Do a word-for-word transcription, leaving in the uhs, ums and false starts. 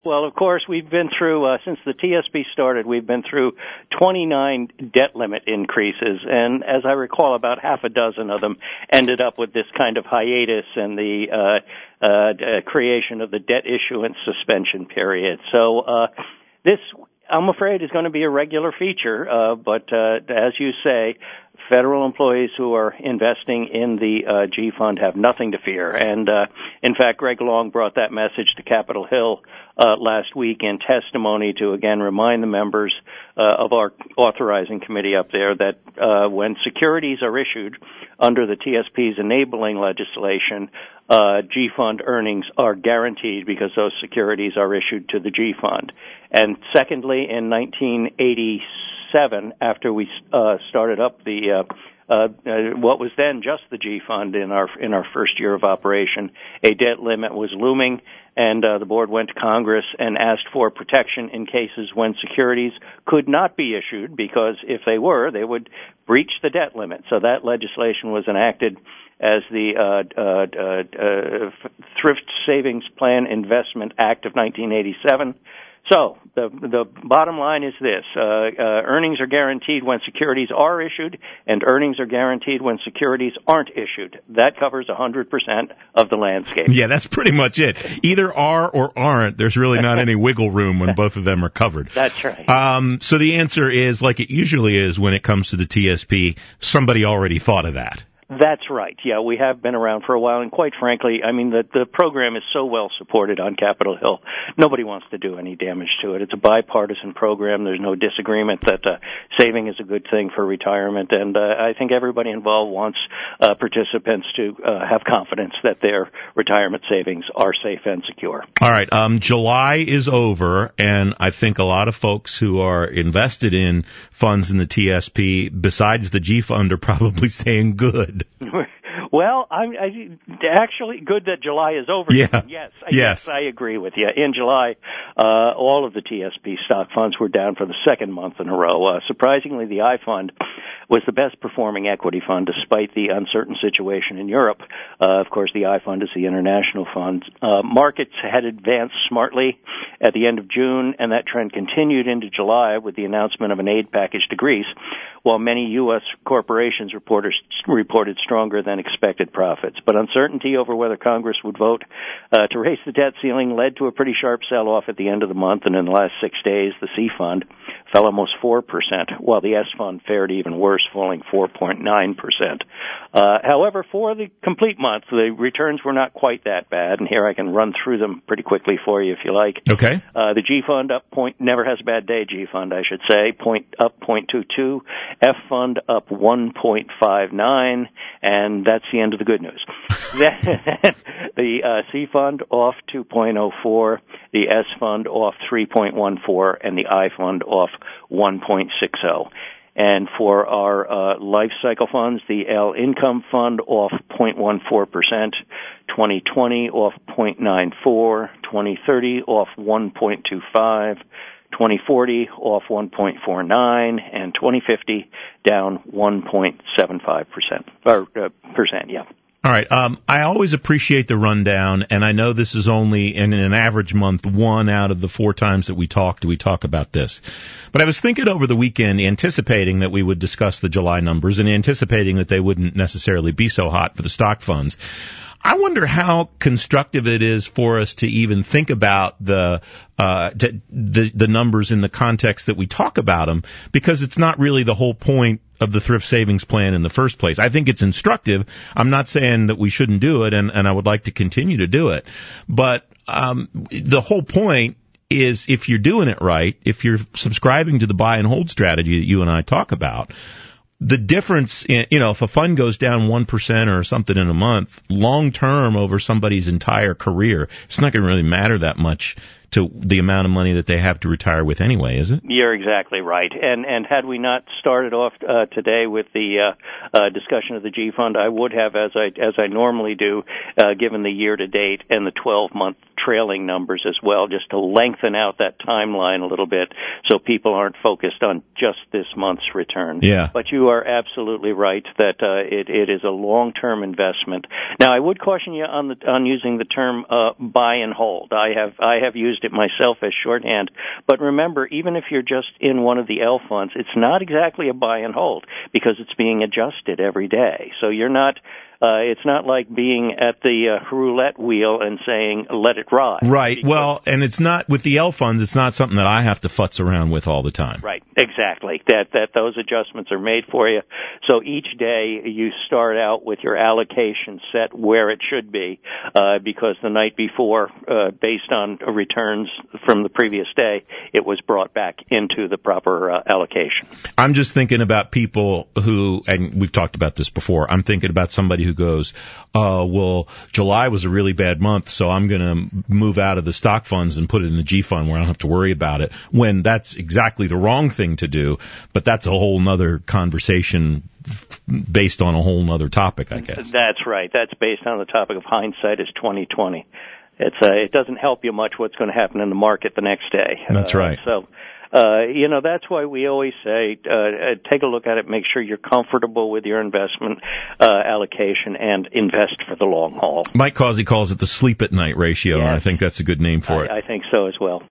Well, of course, we've been through, uh, since the T S P started, we've been through twenty-nine debt limit increases, and as I recall, about half a dozen of them ended up with this kind of hiatus and the uh, uh, creation of the debt issuance suspension period. So uh, this, I'm afraid, is going to be a regular feature, uh, but uh, as you say, federal employees who are investing in the uh, G Fund have nothing to fear. And, uh, in fact, Greg Long brought that message to Capitol Hill uh, last week in testimony to, again, remind the members uh, of our authorizing committee up there that uh, when securities are issued under the T S P's enabling legislation, uh, G Fund earnings are guaranteed because those securities are issued to the G Fund. And secondly, in nineteen eighty-seven, after we uh, started up the uh, uh, what was then just the G Fund in our in our first year of operation, a debt limit was looming, and uh, the board went to Congress and asked for protection in cases when securities could not be issued, because if they were, they would breach the debt limit. So that legislation was enacted as the uh, uh, uh, Thrift Savings Plan Investment Act of nineteen eighty-seven. So the the bottom line is this: uh, uh, earnings are guaranteed when securities are issued, and earnings are guaranteed when securities aren't issued. That covers one hundred percent of the landscape. Yeah, that's pretty much it. Either are or aren't. There's really not any wiggle room when both of them are covered. That's right. Um, so the answer is, like it usually is when it comes to the T S P, somebody already thought of that. That's right. Yeah, we have been around for a while, and quite frankly, I mean, the, the program is so well supported on Capitol Hill, nobody wants to do any damage to it. It's a bipartisan program. There's no disagreement that uh, saving is a good thing for retirement, and uh, I think everybody involved wants uh, participants to uh, have confidence that their retirement savings are safe and secure. All right. Um, July is over, and I think a lot of folks who are invested in funds in the T S P, besides the G Fund, are probably saying good. Well, I'm I, actually good that July is over. Yeah. Yes, I, yes. yes, I agree with you. In July, uh, all of the T S P stock funds were down for the second month in a row. Uh, surprisingly, the I Fund was the best performing equity fund despite the uncertain situation in Europe. Uh, of course, the I Fund is the international fund. Uh, markets had advanced smartly at the end of June, and that trend continued into July with the announcement of an aid package to Greece, while many U S corporations reporters reported stronger than expected profits. But uncertainty over whether Congress would vote uh, to raise the debt ceiling led to a pretty sharp sell-off at the end of the month, and in the last six days, the C Fund fell almost four percent, while the S Fund fared even worse, falling four point nine percent. Uh, however, for the complete month, the returns were not quite that bad, and here I can run through them pretty quickly for you if you like. Okay. Uh, the G Fund up point, never has a bad day, G Fund, I should say, point up zero point two two, F Fund up one point five nine, and that's the end of the good news. The uh, C Fund off two point oh four, the S Fund off three point one four, and the I Fund off one point six oh. And for our uh, life cycle funds, the L Income Fund off zero point one four percent, twenty twenty off zero point nine four, twenty thirty off one point two five, twenty forty off one point four nine, and twenty fifty down one point seven five percent. Or uh, percent, yeah. All right. Um, I always appreciate the rundown, and I know this is only in an average month, one out of the four times that we talk do we talk about this. But I was thinking over the weekend, anticipating that we would discuss the July numbers and anticipating that they wouldn't necessarily be so hot for the stock funds. I wonder how constructive it is for us to even think about the uh, to, the the numbers in the context that we talk about them, because it's not really the whole point of the thrift savings plan in the first place. I think it's instructive. I'm not saying that we shouldn't do it, and, and I would like to continue to do it. But um, the whole point is, if you're doing it right, if you're subscribing to the buy and hold strategy that you and I talk about, the difference, in, you know, if a fund goes down one percent or something in a month, long term over somebody's entire career, it's not going to really matter that much to the amount of money that they have to retire with anyway, is it? You're exactly right. And and had we not started off uh, today with the uh, uh, discussion of the G Fund, I would have, as I as I normally do, uh, given the year to date and the twelve month trailing numbers as well, just to lengthen out that timeline a little bit so people aren't focused on just this month's return. Yeah. But you are absolutely right that uh, it, it is a long-term investment. Now, I would caution you on the on using the term uh, buy and hold. I have I have used used it myself as shorthand. But remember, even if you're just in one of the L funds, it's not exactly a buy and hold because it's being adjusted every day. So you're not Uh, it's not like being at the uh, roulette wheel and saying, let it ride. Right. Well, and it's not, with the L funds, it's not something that I have to futz around with all the time. Right. Exactly. That, that those adjustments are made for you. So each day you start out with your allocation set where it should be, uh, because the night before, uh, based on returns from the previous day, it was brought back into the proper uh, allocation. I'm just thinking about people who, and we've talked about this before, I'm thinking about somebody who goes, uh, well, July was a really bad month, so I'm going to move out of the stock funds and put it in the G fund where I don't have to worry about it, when that's exactly the wrong thing to do. But that's a whole nother conversation based on a whole nother topic, I guess. That's right. That's based on the topic of hindsight is twenty twenty. It's uh, it doesn't help you much what's going to happen in the market the next day. That's uh, right. So, uh, you know, that's why we always say, uh, take a look at it, make sure you're comfortable with your investment uh, allocation, and invest for the long haul. Mike Causey calls it the sleep at night ratio, yes. And I think that's a good name for I, it. I think so as well.